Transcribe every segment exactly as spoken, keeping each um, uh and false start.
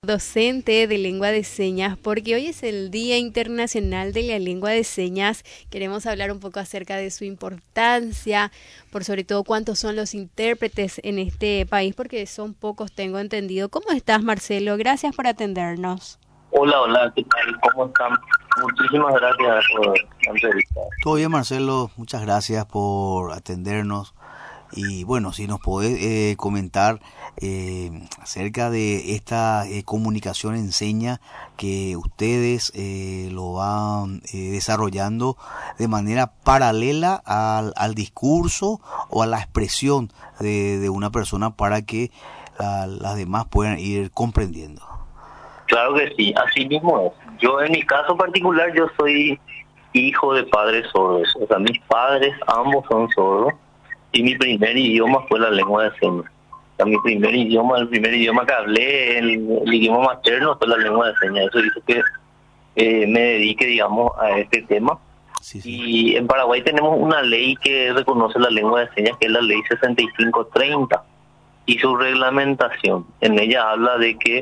docente de lengua de señas, porque hoy es el Día Internacional de la Lengua de Señas. Queremos hablar un poco acerca de su importancia, por sobre todo cuántos son los intérpretes en este país, porque son pocos, tengo entendido. ¿Cómo estás, Marcelo? Gracias por atendernos. Hola, hola, ¿qué tal? ¿Cómo están? Muchísimas gracias por la entrevista. Todo bien, Marcelo, muchas gracias por atendernos. Y bueno, si nos podés eh, comentar eh, acerca de esta eh, comunicación en señas que ustedes eh, lo van eh, desarrollando de manera paralela al, al discurso o a la expresión de, de una persona para que a, las demás puedan ir comprendiendo. Claro que sí, así mismo es. Yo en mi caso particular, yo soy hijo de padres sordos. O sea, mis padres ambos son sordos. Y mi primer idioma fue la lengua de señas. O sea, mi primer idioma, el primer idioma que hablé, el, el idioma materno fue la lengua de señas. Eso hizo que eh, me dedique, digamos, a este tema. Sí, sí. Y en Paraguay tenemos una ley que reconoce la lengua de señas, que es la ley sesenta y cinco treinta. Y su reglamentación, en ella habla de que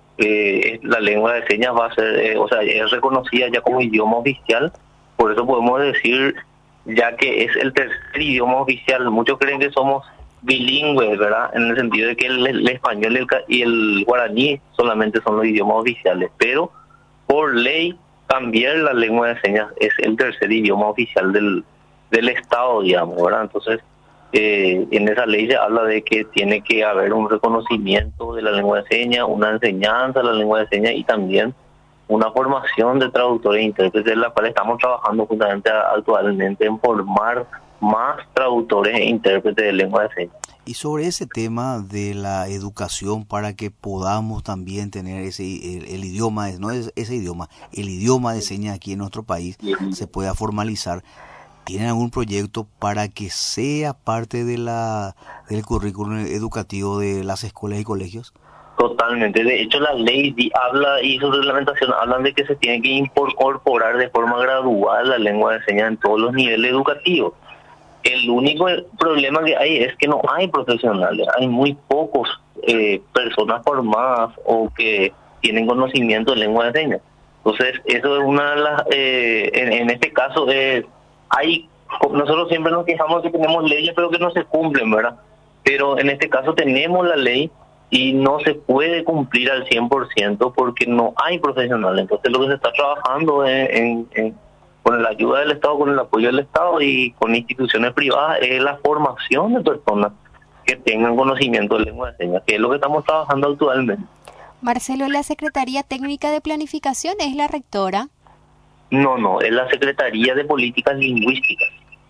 eh, la lengua de señas va a ser, eh, o sea, es reconocida ya como idioma oficial. Por eso podemos decir, ya que es el tercer idioma oficial. Muchos creen que somos bilingües, ¿verdad? En el sentido de que el, el español y el, y el guaraní solamente son los idiomas oficiales, pero por ley también la lengua de señas es el tercer idioma oficial del, del Estado, digamos, ¿verdad? Entonces, eh, en esa ley se habla de que tiene que haber un reconocimiento de la lengua de señas, una enseñanza de la lengua de señas y también una formación de traductores e intérpretes, en la cual estamos trabajando justamente actualmente en formar más traductores e intérpretes de lengua de señas. Y sobre ese tema de la educación para que podamos también tener ese el, el idioma, no es ese idioma, el idioma de señas aquí en nuestro país se pueda formalizar, ¿tienen algún proyecto para que sea parte de la del currículum educativo de las escuelas y colegios? Totalmente. De hecho, la ley habla y su reglamentación hablan de que se tiene que incorporar de forma gradual la lengua de señas en todos los niveles educativos. El único problema que hay es que no hay profesionales, hay muy pocos eh, personas formadas o que tienen conocimiento de lengua de señas. Entonces, eso es una de las, eh, en, en este caso, eh, hay, nosotros siempre nos quejamos de que tenemos leyes pero que no se cumplen, ¿verdad? Pero en este caso tenemos la ley y no se puede cumplir al cien por ciento porque no hay profesionales. Entonces, lo que se está trabajando en, en, en con la ayuda del Estado, con el apoyo del Estado y con instituciones privadas, es la formación de personas que tengan conocimiento de lengua de señas, que es lo que estamos trabajando actualmente. Marcelo, ¿la Secretaría Técnica de Planificación es la rectora? No, no, es la Secretaría de Políticas Lingüísticas.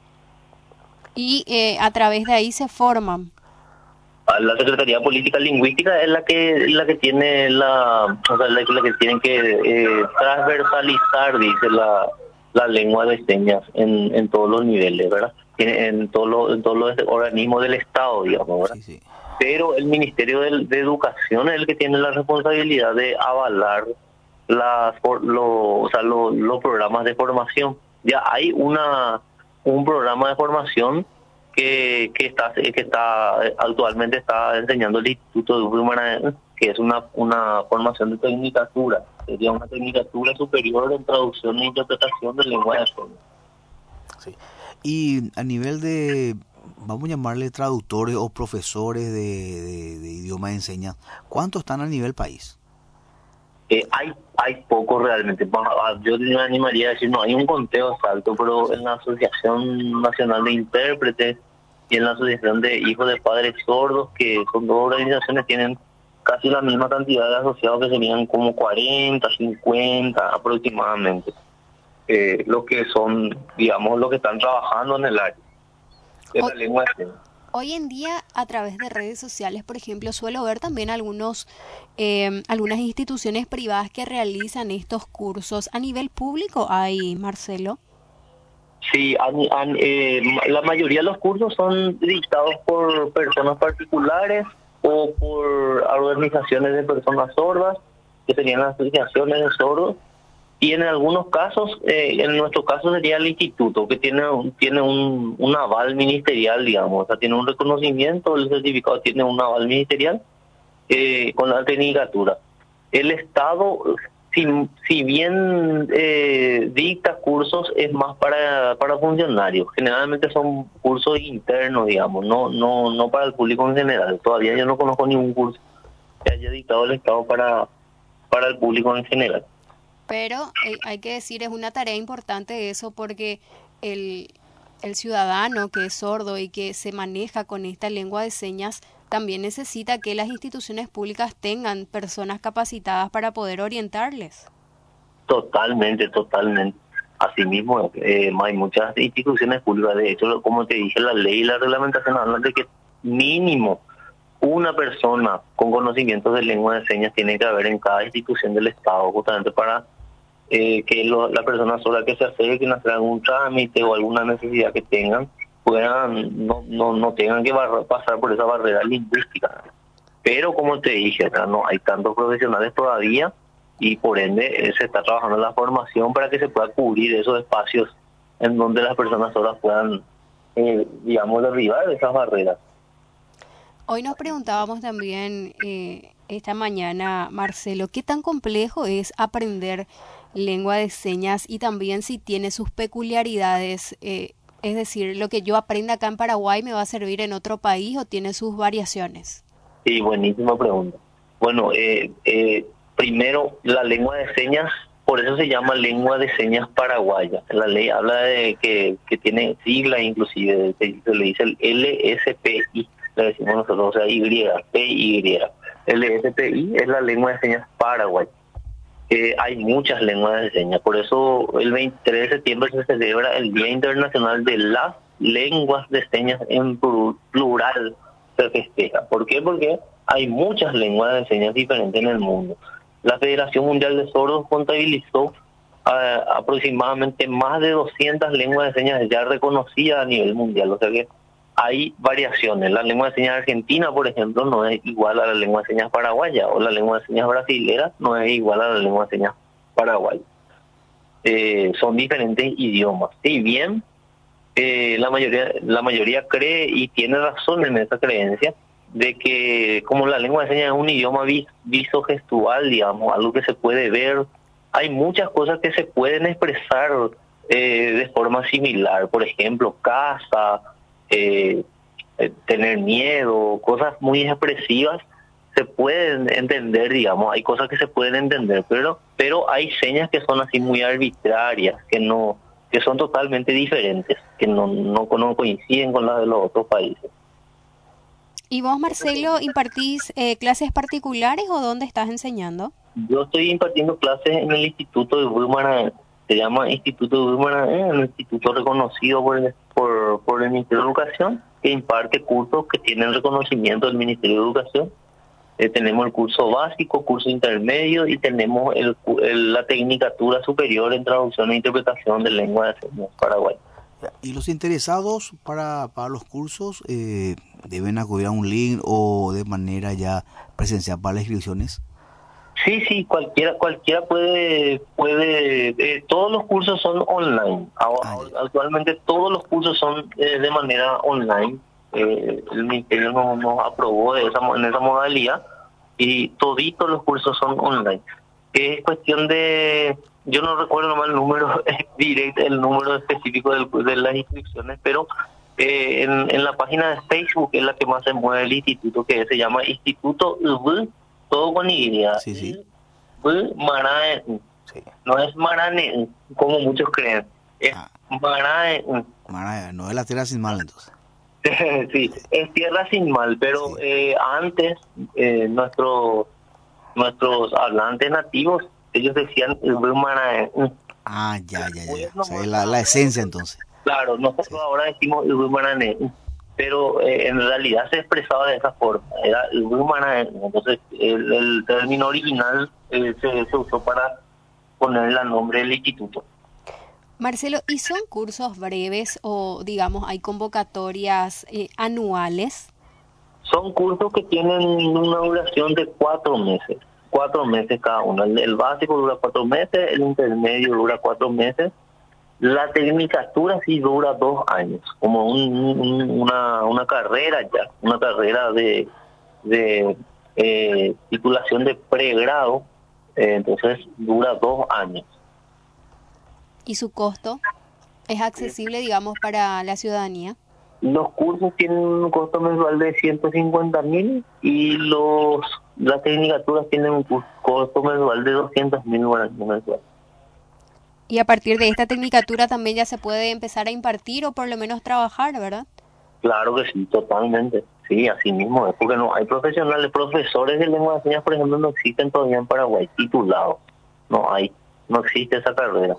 Y eh, a través de ahí se forman. La Secretaría de Política Lingüística es la que la que tiene la, o sea, la, la que tienen que eh, transversalizar, dice la la lengua de señas en, en todos los niveles, ¿verdad? En, en todos los en todos los organismos del Estado, digamos, ¿verdad? Sí, sí. Pero el Ministerio de, de Educación es el que tiene la responsabilidad de avalar las lo, o sea, lo, los programas de formación. Ya hay una un programa de formación que que está que está actualmente está enseñando el Instituto de Humana, que es una una formación de tecnicatura, sería una tecnicatura superior en traducción e interpretación de lengua de señas. Sí. Y a nivel de, vamos a llamarle traductores o profesores de, de, de idioma de señas, ¿cuántos están a nivel país? Eh, hay hay pocos realmente. Yo me animaría a decir, no hay un conteo exacto, pero en la Asociación Nacional de Intérpretes y en la Asociación de Hijos de Padres Sordos, que son dos organizaciones, tienen casi la misma cantidad de asociados, que serían como cuarenta, cincuenta aproximadamente, eh, los que son, digamos, los que están trabajando en el área de la lengua de señas. Hoy en día, a través de redes sociales, por ejemplo, suelo ver también algunos eh, algunas instituciones privadas que realizan estos cursos. ¿A nivel público hay, Marcelo? Sí, han, han, eh, la mayoría de los cursos son dictados por personas particulares o por organizaciones de personas sordas, que serían las asociaciones de sordos, y en algunos casos, eh, en nuestro caso sería el instituto, que tiene tiene un, un aval ministerial, digamos, o sea, tiene un reconocimiento, el certificado tiene un aval ministerial eh, con la tecnicatura. El Estado, si, si bien eh, dicta cursos, es más para, para funcionarios. Generalmente son cursos internos, digamos, no, no, no para el público en general. Todavía yo no conozco ningún curso que haya dictado el Estado para, para el público en general. Pero eh, hay que decir, es una tarea importante eso porque el, el ciudadano que es sordo y que se maneja con esta lengua de señas también necesita que las instituciones públicas tengan personas capacitadas para poder orientarles. Totalmente, totalmente. Asimismo, eh, hay muchas instituciones públicas. De hecho, como te dije, la ley y la reglamentación hablan de que mínimo una persona con conocimientos de lengua de señas tiene que haber en cada institución del Estado, justamente para eh, que lo, la persona sola que se acerquen a hacer algún trámite o alguna necesidad que tengan, puedan, no, no, no tengan que barra, pasar por esa barrera lingüística. Pero como te dije, ¿verdad? No hay tantos profesionales todavía y por ende eh, se está trabajando en la formación para que se pueda cubrir esos espacios en donde las personas solas puedan, eh, digamos, derribar esas barreras. Hoy nos preguntábamos también eh, esta mañana, Marcelo, ¿qué tan complejo es aprender lengua de señas y también si tiene sus peculiaridades? Eh, es decir, ¿lo que yo aprenda acá en Paraguay me va a servir en otro país o tiene sus variaciones? Sí, buenísima pregunta. Bueno, eh, eh, primero, la lengua de señas, por eso se llama lengua de señas paraguaya. La ley habla de que, que tiene sigla, inclusive, se, se le dice el L S P I, le decimos nosotros, o sea, Y, P Y. L S P I es la lengua de señas paraguaya. Eh, hay muchas lenguas de señas, por eso el veintitrés de septiembre se celebra el Día Internacional de las Lenguas de Señas en plural, se festeja. ¿Por qué? Porque hay muchas lenguas de señas diferentes en el mundo. La Federación Mundial de Sordos contabilizó uh, aproximadamente más de doscientas lenguas de señas ya reconocidas a nivel mundial, o sea que hay variaciones. La lengua de señas argentina, por ejemplo, no es igual a la lengua de señas paraguaya, o la lengua de señas brasilera no es igual a la lengua de señas paraguaya. Eh, son diferentes idiomas. Si bien eh, la mayoría la mayoría cree y tiene razón en esa creencia de que como la lengua de señas es un idioma vis, visogestual, digamos, algo que se puede ver, hay muchas cosas que se pueden expresar eh, de forma similar. Por ejemplo, casa, Eh, eh, tener miedo, cosas muy expresivas se pueden entender, digamos, hay cosas que se pueden entender, pero pero hay señas que son así muy arbitrarias, que no que son totalmente diferentes, que no no, no coinciden con las de los otros países. ¿Y vos, Marcelo, impartís eh, clases particulares o dónde estás enseñando? Yo estoy impartiendo clases en el Instituto de Wilmara, se llama Instituto de Wilmara, un instituto reconocido por el, por, por el Ministerio de Educación, que imparte cursos que tienen reconocimiento del Ministerio de Educación. Eh, tenemos el curso básico, curso intermedio y tenemos el, el, la tecnicatura superior en traducción e interpretación de lengua de señas paraguaya. ¿Y los interesados para, para los cursos eh, deben acudir a un link o de manera ya presencial para las inscripciones? Sí, sí, cualquiera cualquiera puede, puede eh, todos los cursos son online. Ahora, ah, actualmente todos los cursos son eh, de manera online. Eh, el Ministerio nos, nos aprobó de esa, en esa modalidad y toditos los cursos son online. Es cuestión de, yo no recuerdo nomás el número directo, el número específico del, de las inscripciones, pero eh, en, en la página de Facebook es la que más se mueve el instituto, que se llama Instituto U B, todo con Y. Sí, sí. Marae, sí. No es Marane, como muchos creen. Es ah. Marae. Marae, no es la tierra sin mal, entonces. Sí, es tierra sin mal, pero sí. eh, antes eh, nuestros nuestros hablantes nativos, ellos decían Marae. Ah, ya, ya, ya. O sea, es la, la esencia, entonces. Claro, nosotros sí. ahora decimos Marae. Pero eh, en realidad se expresaba de esa forma, era el humana, entonces el, el término original eh, se, se usó para ponerle el nombre del instituto. Marcelo, ¿y son cursos breves o digamos hay convocatorias eh, anuales? Son cursos que tienen una duración de cuatro meses, cuatro meses cada uno. El, el básico dura cuatro meses, el intermedio dura cuatro meses. La tecnicatura sí dura dos años, como un, un, una, una carrera ya, una carrera de, de eh, titulación de pregrado Eh, entonces dura dos años. ¿Y su costo es accesible, digamos, para la ciudadanía? Los cursos tienen un costo mensual de ciento cincuenta mil y los las tecnicaturas tienen un costo mensual de doscientos mil mensual. Y a partir de esta tecnicatura también ya se puede empezar a impartir o por lo menos trabajar, ¿verdad? Claro que sí, totalmente. Sí, así mismo es, porque no hay profesionales, profesores de lengua de señas, por ejemplo, no existen todavía en Paraguay, titulados. No hay, no existe esa carrera.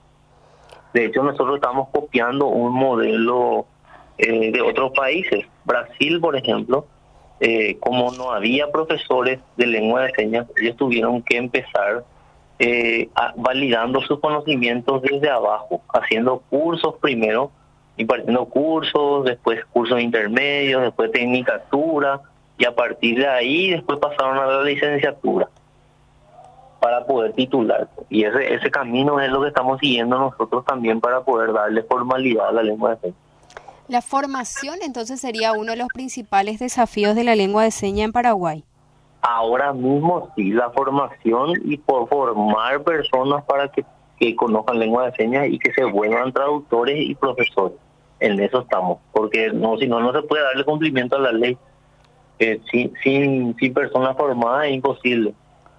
De hecho, nosotros estamos copiando un modelo eh, de otros países. Brasil, por ejemplo, eh, como no había profesores de lengua de señas, ellos tuvieron que empezar eh, a, validando sus conocimientos desde abajo, haciendo cursos primero, impartiendo cursos, después cursos intermedios, después tecnicatura, y a partir de ahí después pasaron a la licenciatura para poder titular. Y ese ese camino es lo que estamos siguiendo nosotros también para poder darle formalidad a la lengua de señas. La formación entonces sería uno de los principales desafíos de la lengua de señas en Paraguay. Ahora mismo sí, la formación y por formar personas para que, que conozcan lengua de señas y que se vuelvan traductores y profesores. En eso estamos, porque no, si no, no se puede darle cumplimiento a la ley. Eh, sin, sin, sin personas formadas es imposible.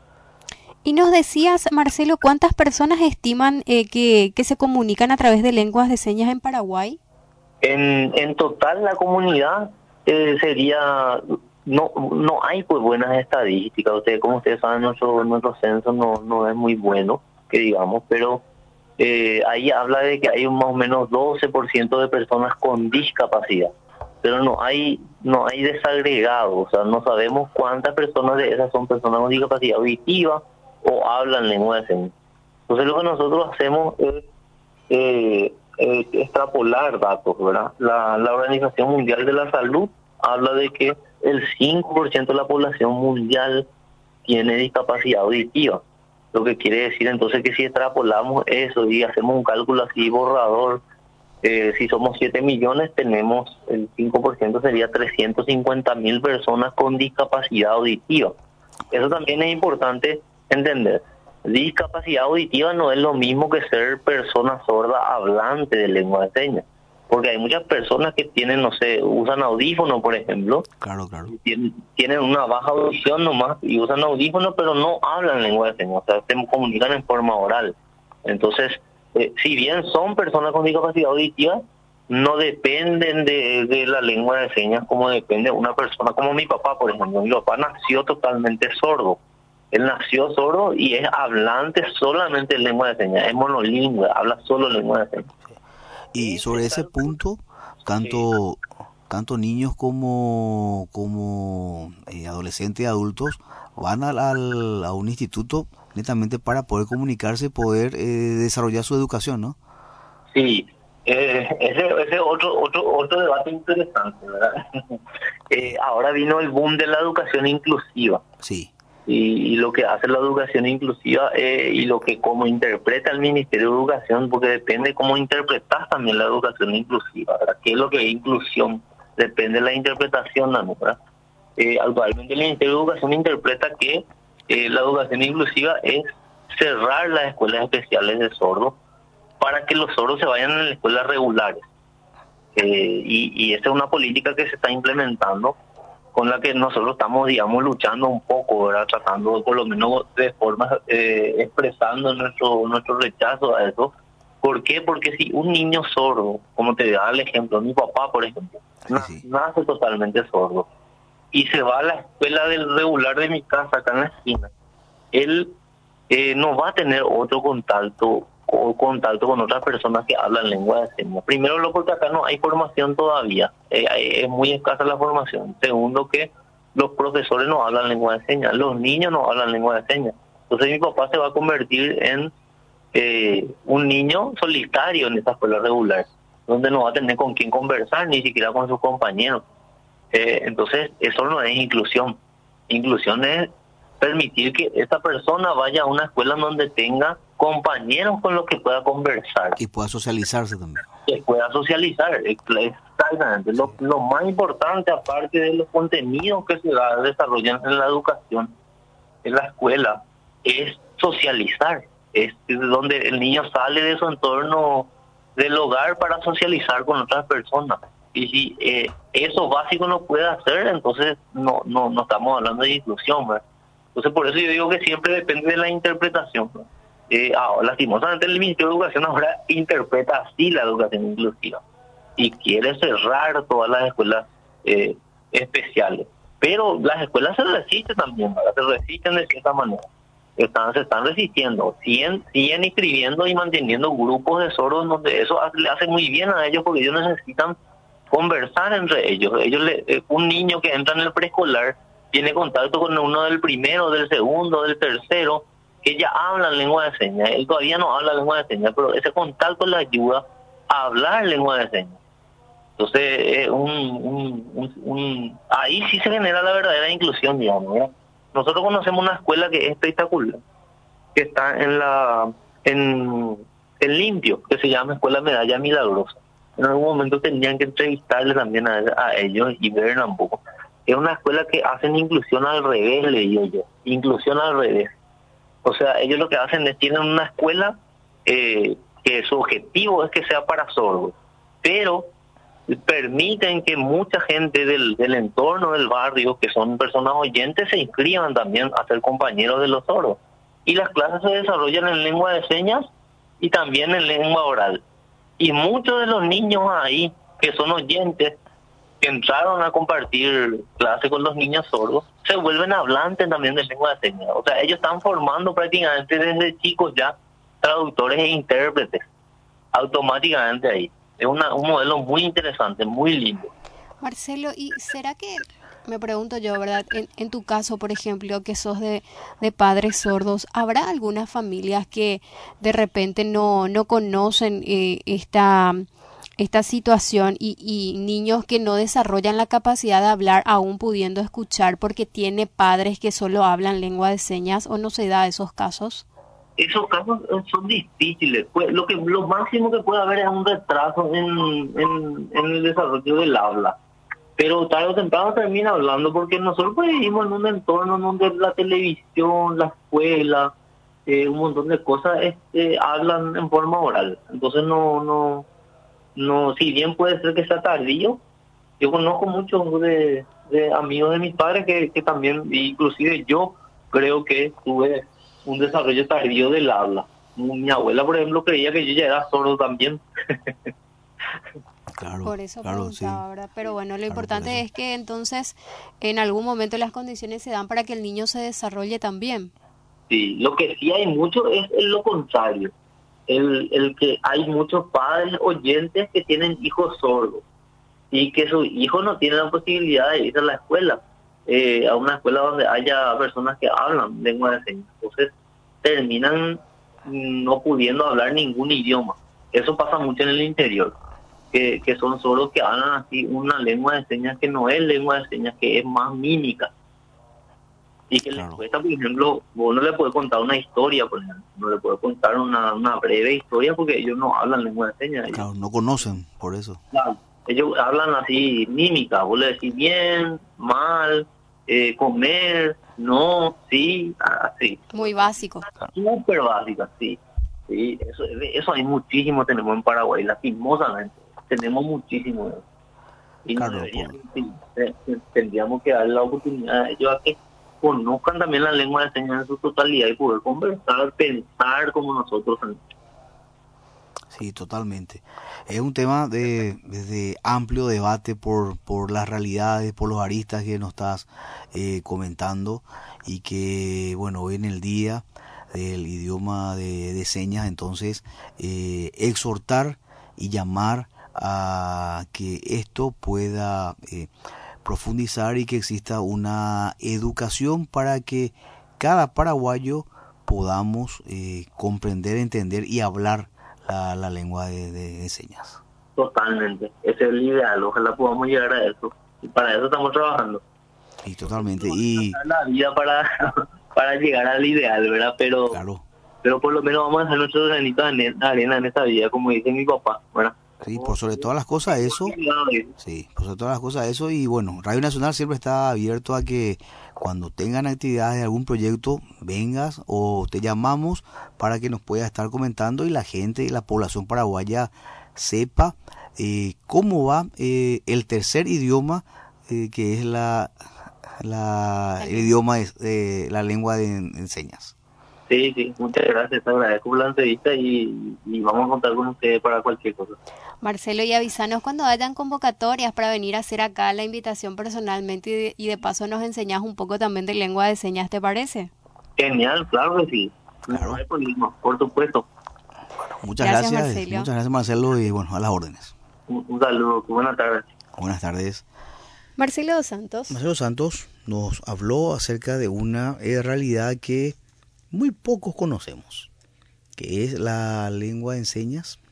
Y nos decías, Marcelo, ¿cuántas personas estiman eh, que, que se comunican a través de lenguas de señas en Paraguay? En, en total la comunidad eh, sería, no no hay pues buenas estadísticas. Ustedes, como ustedes saben, nuestro nuestro censo no no es muy bueno, que digamos, pero eh, ahí habla de que hay un más o menos doce por ciento de personas con discapacidad, pero no hay no hay desagregados, o sea, no sabemos cuántas personas de esas son personas con discapacidad auditiva o hablan lengua de señas. Entonces lo que nosotros hacemos es eh, eh, extrapolar datos, ¿verdad? La, la Organización Mundial de la Salud habla de que el cinco por ciento de la población mundial tiene discapacidad auditiva. Lo que quiere decir entonces que si extrapolamos eso y hacemos un cálculo así borrador, eh, si somos siete millones, tenemos el cinco por ciento, sería trescientos cincuenta mil personas con discapacidad auditiva. Eso también es importante entender. Discapacidad auditiva no es lo mismo que ser persona sorda hablante de lengua de señas, porque hay muchas personas que tienen, no sé, usan audífono, por ejemplo. Claro, claro. Tienen, tienen una baja audición nomás y usan audífono, pero no hablan lengua de señas, o sea, se comunican en forma oral. Entonces, eh, si bien son personas con discapacidad auditiva, no dependen de, de la lengua de señas como depende una persona como mi papá, por ejemplo. Mi papá nació totalmente sordo. Él nació sordo y es hablante solamente de lengua de señas, es monolingüe, habla solo lengua de señas. Y sobre ese punto, tanto tanto niños como como eh, adolescentes y adultos van al, al, a un instituto netamente para poder comunicarse y poder eh, desarrollar su educación, ¿no? Sí, eh, ese ese otro otro otro debate interesante, ¿verdad? eh, ahora vino el boom de la educación inclusiva. Sí. Y, y lo que hace la educación inclusiva eh, y lo que como interpreta el Ministerio de Educación, porque depende cómo interpretas también la educación inclusiva, ¿verdad? ¿Qué es lo que es inclusión? Depende de la interpretación, ¿no? ¿Verdad? Eh, actualmente el Ministerio de Educación interpreta que eh, la educación inclusiva es cerrar las escuelas especiales de sordos para que los sordos se vayan a las escuelas regulares. Eh, y, y esa es una política que se está implementando, con la que nosotros estamos, digamos, luchando un poco, ¿verdad? Tratando, por lo menos de forma, eh, expresando nuestro nuestro rechazo a eso. ¿Por qué? Porque si un niño sordo, como te da el ejemplo, mi papá, por ejemplo, Sí, sí. nace totalmente sordo y se va a la escuela del regular de mi casa, acá en la esquina, él eh, no va a tener otro contacto o contacto con otras personas que hablan lengua de señas. Primero, lo porque acá no hay formación todavía, eh, es muy escasa la formación. Segundo, que los profesores no hablan lengua de señas, los niños no hablan lengua de señas. Entonces mi papá se va a convertir en eh, un niño solitario en esa escuela regular, donde no va a tener con quién conversar, ni siquiera con sus compañeros. Eh, entonces, eso no es inclusión. Inclusión es permitir que esta persona vaya a una escuela donde tenga compañeros con los que pueda conversar. Y pueda socializarse también. Que pueda socializar, exactamente. Lo, lo más importante, aparte de los contenidos que se desarrollan en la educación, en la escuela, es socializar, es donde el niño sale de su entorno del hogar para socializar con otras personas. Y si eh, eso básico no puede hacer, entonces no no no estamos hablando de inclusión, ¿verdad? Entonces por eso yo digo que siempre depende de la interpretación, ¿verdad? Eh, ah, lastimosamente el Ministerio de Educación ahora interpreta así la educación inclusiva y quiere cerrar todas las escuelas eh, especiales. Pero las escuelas se resisten también, ¿verdad? Se resisten de cierta manera. Están, se están resistiendo, siguen, siguen inscribiendo y manteniendo grupos de sordos donde eso le hace muy bien a ellos porque ellos necesitan conversar entre ellos. Ellos le, eh, un niño que entra en el preescolar tiene contacto con uno del primero, del segundo, del tercero, que ya hablan lengua de señas. Él todavía no habla lengua de señas, pero ese contacto le ayuda a hablar lengua de señas. Entonces, eh, un, un, un, un, ahí sí se genera la verdadera inclusión, digamos, ¿verdad? Nosotros conocemos una escuela que es espectacular, que está en la en, en Limpio, que se llama Escuela Medalla Milagrosa. En algún momento tendrían que entrevistarle también a, a ellos y ver un poco. Es una escuela que hacen inclusión al revés, le digo yo, inclusión al revés. O sea, ellos lo que hacen es, tienen una escuela eh, que su objetivo es que sea para sordos, pero permiten que mucha gente del, del entorno del barrio, que son personas oyentes, se inscriban también a ser compañeros de los sordos. Y las clases se desarrollan en lengua de señas y también en lengua oral. Y muchos de los niños ahí, que son oyentes, que entraron a compartir clase con los niños sordos, se vuelven hablantes también de lengua de señas. O sea, ellos están formando prácticamente desde chicos ya traductores e intérpretes, automáticamente ahí. Es una, un modelo muy interesante, muy lindo. Marcelo, ¿y será que, me pregunto yo, ¿verdad? En, en tu caso, por ejemplo, que sos de, de padres sordos, ¿habrá algunas familias que de repente no, no conocen eh, esta, esta situación y, y niños que no desarrollan la capacidad de hablar aún pudiendo escuchar porque tiene padres que solo hablan lengua de señas, o no se da esos casos? Esos casos son difíciles. Pues lo que lo máximo que puede haber es un retraso en, en, en el desarrollo del habla. Pero tarde o temprano termina hablando porque nosotros pues, vivimos en un entorno donde la televisión, la escuela, eh, un montón de cosas este, hablan en forma oral. Entonces no, no, no, si bien puede ser que sea tardío, yo conozco muchos de, de amigos de mis padres que, que también, inclusive yo creo que tuve un desarrollo tardío del habla. Mi abuela, por ejemplo, creía que yo ya era sordo también. Claro, por eso claro, preguntaba, sí. ¿verdad? Pero bueno, lo Claro, importante es que entonces en algún momento las condiciones se dan para que el niño se desarrolle también. Sí, lo que sí hay mucho es lo contrario. El, el que hay muchos padres oyentes que tienen hijos sordos y que sus hijos no tienen la posibilidad de ir a la escuela. Eh, a una escuela donde haya personas que hablan lengua de señas. Entonces terminan no pudiendo hablar ningún idioma. Eso pasa mucho en el interior, que, que son sordos que hablan así una lengua de señas que no es lengua de señas, que es más mímica. Y que claro, les cuesta, por ejemplo, vos no le puedes contar una historia, por ejemplo, no le puedes contar una, una breve historia porque ellos no hablan lengua de señas. Claro, no conocen, por eso. Claro, ellos hablan así mímica, vos le decís bien, mal, Eh, comer, no, sí, así. Muy básico. Súper básica, sí. Sí, eso, eso hay muchísimo, tenemos en Paraguay, lastimosamente. Tenemos muchísimo. Y claro, deberíamos, sí, tendríamos que darle la oportunidad a ellos a que conozcan también la lengua de señas en su totalidad y poder conversar, pensar como nosotros. Sí, totalmente. Es un tema de, de amplio debate por, por las realidades, por los aristas que nos estás eh, comentando, y que, bueno, hoy en el día del idioma de, de señas, entonces, eh, exhortar y llamar a que esto pueda eh, profundizar y que exista una educación para que cada paraguayo podamos eh, comprender, entender y hablar La, la lengua de, de, de señas. Totalmente, ese es el ideal, ojalá podamos llegar a eso, y para eso estamos trabajando. Y totalmente, y la vida para para llegar al ideal, ¿verdad? Pero claro, pero por lo menos vamos a dejar nuestros granitos de arena en esta vida, como dice mi papá, ¿verdad? Sí, por sobre todas las cosas eso, sí, por sobre todas las cosas eso, y bueno, Radio Nacional siempre está abierto a que cuando tengan actividades de algún proyecto, vengas o te llamamos para que nos puedas estar comentando y la gente y la población paraguaya sepa eh, cómo va eh, el tercer idioma eh, que es la, la el idioma de eh, la lengua de, de señas. Sí, sí, muchas gracias, te agradezco por la entrevista y, y vamos a contar con ustedes para cualquier cosa. Marcelo, y avísanos cuando hayan convocatorias para venir a hacer acá la invitación personalmente y de, y de paso nos enseñas un poco también de lengua de señas, ¿te parece? Genial, claro que sí. Claro. No hay problema, por supuesto. Bueno, muchas gracias, gracias Marcelo. Muchas gracias Marcelo y bueno, a las órdenes. Un, un saludo, buenas tardes. Buenas tardes. Marcelo dos Santos. Marcelo Santos nos habló acerca de una eh, realidad que muy pocos conocemos, que es la lengua de señas